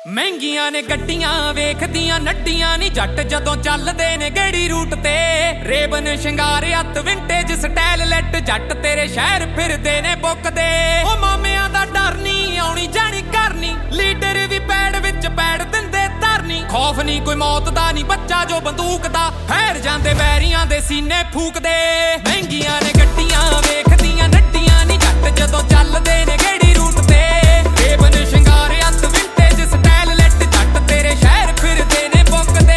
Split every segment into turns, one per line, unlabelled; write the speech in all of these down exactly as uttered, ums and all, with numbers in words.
ਮਹਿੰਗੀਆਂ ਨੇ ਗੱਡੀਆਂ ਵੇਖਦੀਆਂ ਨੱਡੀਆਂ ਨੀ ਜੱਟ ਜਦੋਂ ਚੱਲਦੇ ਨੇ ਗੇੜੀ ਰੂਟ ਤੇ ਰੇਬਨ ਸ਼ਿੰਗਾਰ ਹੱਥ ਵਿੰਟੇਜ ਸਟਾਈਲ ਲੈਟ ਜੱਟ ਤੇਰੇ ਸ਼ਹਿਰ ਫਿਰਦੇ ਨੇ ਬੁੱਕਦੇ ਉਹ ਮਾਮਿਆਂ ਦਾ ਡਰ ਨਹੀਂ ਆਉਣੀ ਜਾਣੀ ਕਰਨੀ ਲੀਡਰ ਵੀ ਪੈੜ ਵਿੱਚ ਪੈੜ ਦਿੰਦੇ ਧਰਨੀ ਖੌਫ ਨਹੀਂ ਕੋਈ ਮੌਤ ਦਾ ਨਹੀਂ ਬੱਚਾ ਜੋ ਬੰਦੂਕ ਦਾ ਫੈਰ ਜਾਂਦੇ ਬੈਰੀਆਂ ਦੇ ਸੀਨੇ ਫੂਕਦੇ ਮਹਿੰਗੀਆਂ ਨੇ ਗੱਡੀਆਂ ਵੇਖਦੀਆਂ ਨੱਡੀਆਂ ਨੀ ਜੱਟ ਜਦੋਂ ਚੱਲਦੇ ਨੇ ਗੇੜੀ ਰੂਟ ਤੇ ਰੇਬਨ ਸ਼ਿੰਗਾਰ ਹੱਥ ਵਿੰਟੇਜ ਸਟਾਈਲ ਲੈਟ ਜੱਟ ਤੇਰੇ ਸ਼ਹਿਰ ਫਿਰਦੇ ਨੇ ਬੁੱਕਦੇ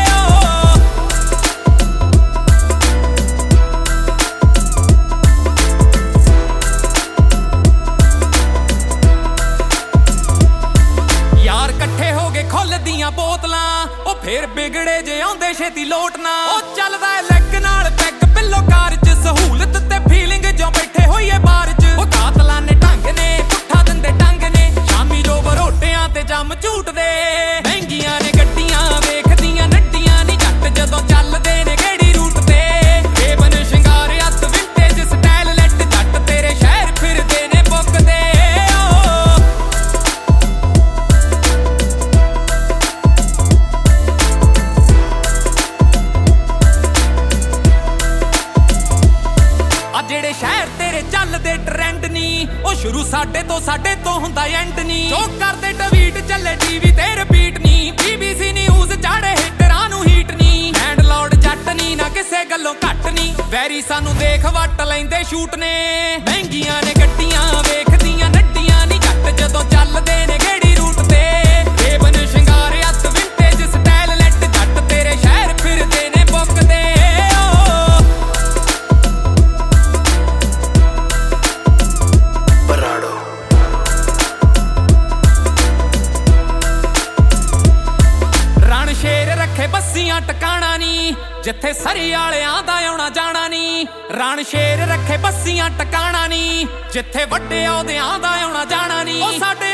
ਯਾਰ ਇਕੱਠੇ ਹੋ ਗਏ ਖੁੱਲਦੀਆਂ ਬੋਤਲਾਂ ਉਹ ਫੇਰ ਵਿਗੜੇ ਜੇ ਆਉਂਦੇ ਛੇਤੀ ਲੋਟ ਨਾ ਉਹ ਚੱਲਦਾ ਲੈਗ ਨਾਲ ਪੈਗ ਪਿੱਲੋ ਕਾਰ ਚ ਸਹੂਲਤ ਤੇ ਫੀਲਿੰਗ ਜੋ ਬੈਠੇ ਹੋਈਏ ਬਾਰ ਚ ਉਹ ਕਾਤਲਾਂ ਨੇ ਢੰਗ ਨੇ ਪੁੱਠਾ ਦਿੰਦੇ ਟੰਗ ਨੇ ਸ਼ਾਮੀ ਜੋ ਬਰੋਟਿਆਂ ਤੇ ਜੰਮ ਝੂਟਦੇ ਮਹਿੰਗੀਆਂ ਨੇ ਗੱਡੀਆਂ ਵੇਖਦੀਆਂ ਨੱਡੀਆਂ ਨੀ ਜੱਟ ਜਦੋਂ ਚੱਲਦੇ ਨੇ ਗੇੜੀ ਰੂਟ ਤੇ ਰੇਬਨ ਸ਼ਿੰਗਾਰ ਹੱਥ ਵਿੰਟੇਜ ਸਟਾਈਲ ਲੈਟ ਜੱਟ ਤੇਰੇ ਸ਼ਹਿਰ ਫਿਰਦੇ ਨੇ ਬੁੱਕਦੇ ਜਿਹੜੇ ਸ਼ਹਿਰ ਤੇਰੇ ਚੱਲਦੇ ਟ੍ਰੈਂਡ ਨੀ ਉਹ ਸ਼ੁਰੂ ਸਾਡੇ ਤੋਂ ਸਾਡੇ ਤੋਂ ਹੁੰਦਾ ਐਂਡ ਨੀ ਜੋ ਕਰਦੇ ਟਵੀਟ ਚੱਲੇ ਟੀਵੀ ਤੇ ਰਿਪੀਟ ਨੀ ਬੀਬੀਸੀ ਨਿਊਜ਼ ਚਾੜੇ ਹਿੱਟਰਾਂ ਨੂੰ ਹੀਟ ਨੀ ਹੈਂਡਲੌਰਡ ਜੱਟ ਨੀ ਨਾ ਕਿਸੇ ਗੱਲੋਂ ਘੱਟ ਨੀ ਵੈਰੀ ਸਾਨੂੰ ਦੇਖ ਵੱਟ ਲੈਂਦੇ ਸ਼ੂਟ ਨੇ ਮਹਿੰਗੀਆਂ ਨੇ ਗੱਡੀਆਂ ਵੇਖਦੀਆਂ ਨੱਡੀਆਂ ਨੀ ਜੱਟ ਜਦੋਂ ਚੱਲਦੇ ਨੇ ਗੇੜੀ ਰੂਟ ਤੇ ਰੇਬਨ ਸ਼ਿੰਗਾਰ ਹੱਥ ਵਿੰਟੇਜ ਸਟਾਈਲ ਲੈਟ ਜੱਟ ਤੇਰੇ ਸ਼ਹਿਰ ਫਿਰਦੇ ਨੇ ਬੁੱਕਦੇ ਬੱਸੀਆਂ ਟਿਕਾਣਾ ਨੀ ਜਿੱਥੇ ਸਰੀ ਵਾਲਿਆਂ ਦਾ ਆਉਣਾ ਜਾਣਾ ਨੀ ਰਣ ਸ਼ੇਰ ਰੱਖੇ ਬੱਸੀਆਂ ਟਿਕਾਣਾ ਨੀ ਜਿੱਥੇ ਵੱਡੇ ਅਹੁਦਿਆਂ ਦਾ ਆਉਣਾ ਜਾਣਾ ਨੀ ਉਹ ਸਾਡੇ